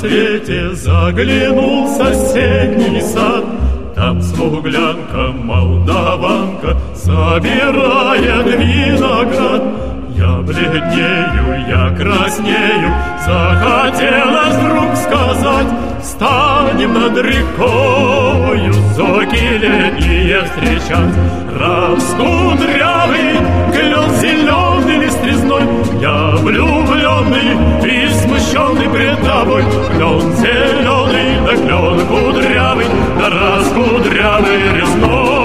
рассвете заглянул в соседний сад. Там смуглянка, молдаванка собирает виноград. Я бледнею, я краснею, захотелось вдруг сказать: встанем над рекою, зоки летние встречать. Раскудрявый клен зеленый листвизной, я влюбленный и смущенный пред тобой. Клен зеленый, да клен кудрявый, да раскудрявый резной.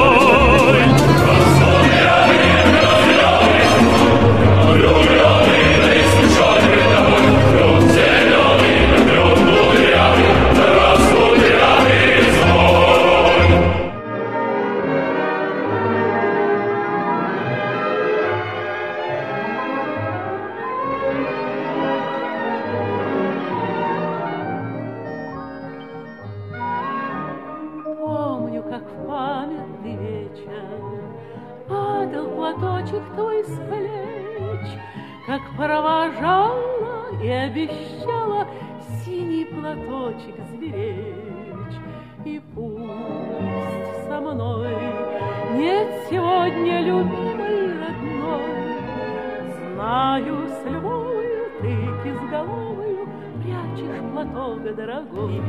Твой с плеч, как провожала и обещала синий платочек сберечь. И пусть со мной нет сегодня любимой родной, знаю, с любовью ты кизголовою прячешь платок дорогой.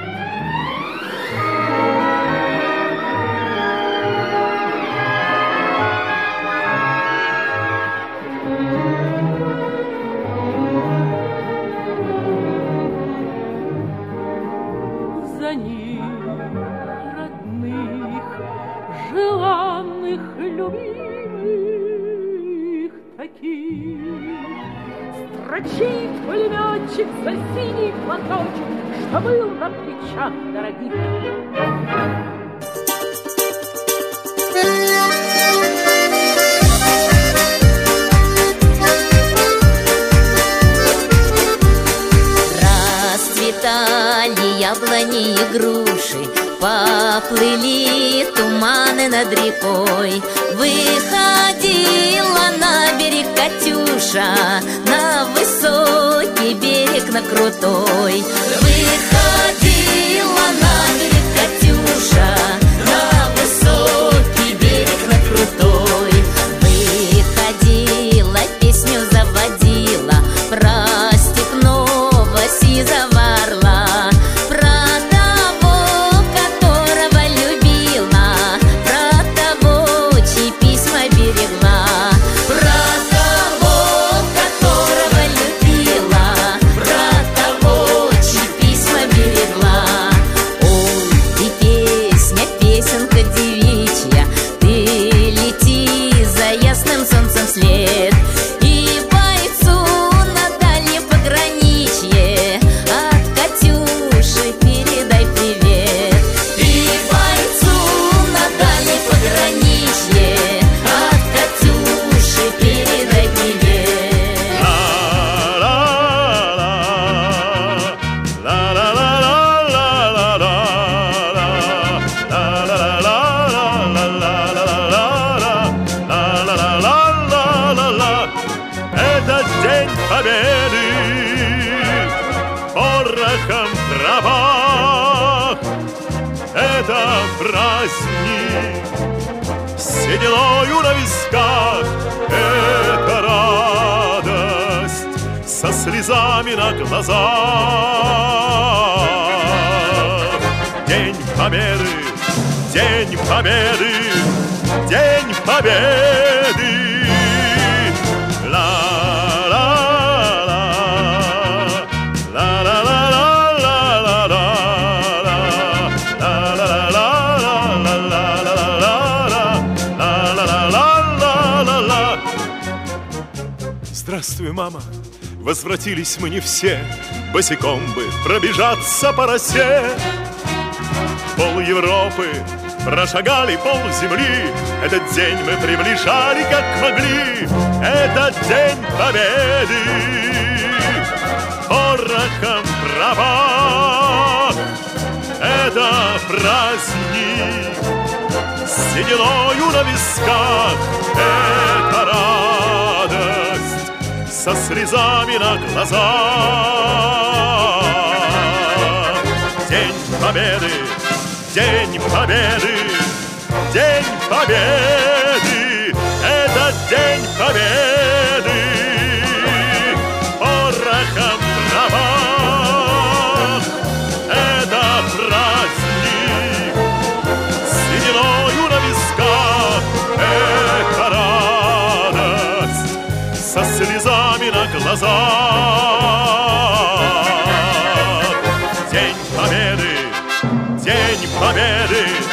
За них, родных, желанных, любимых таких, строчит пулеметчик за синий платочек, что был на плечах дорогих. Расцветали яблони и груши, поплыли туманы над рекой. Выходила на берег Катюша, на высокий берег, на крутой. Выходила на берег Катюша, на высокий берег, на крутой. Выходила, песню заводила про степного сизого орла, про того, которого любила, про того, чьи письма берегла, про того, которого любила, про того, чьи письма берегла. Ой, и песня, песенка девичья, ты лети за ясным солнцем вслед, и бойцу на дальнем пограничье от Катюши передай привет. И бойцу на дальнем пограничье от Катюши передай привет. Этот день победы порохом в травах, это праздник сединою на висках, это радость со слезами на глазах. День победы, день победы, день победы. Здравствуй, мама, возвратились мы не все, босиком бы пробежаться по росе. Пол Европы прошагали, пол земли, этот день мы приближали как могли. Этот день победы порохом в травах, это праздник сединою на висках, это радость со слезами на глазах. День Победы, День Победы, День Победы, это День Победы. Порохом в травах, это праздник, сединою на висках, это радость, со слезами на глазах. День Победы, День Победы,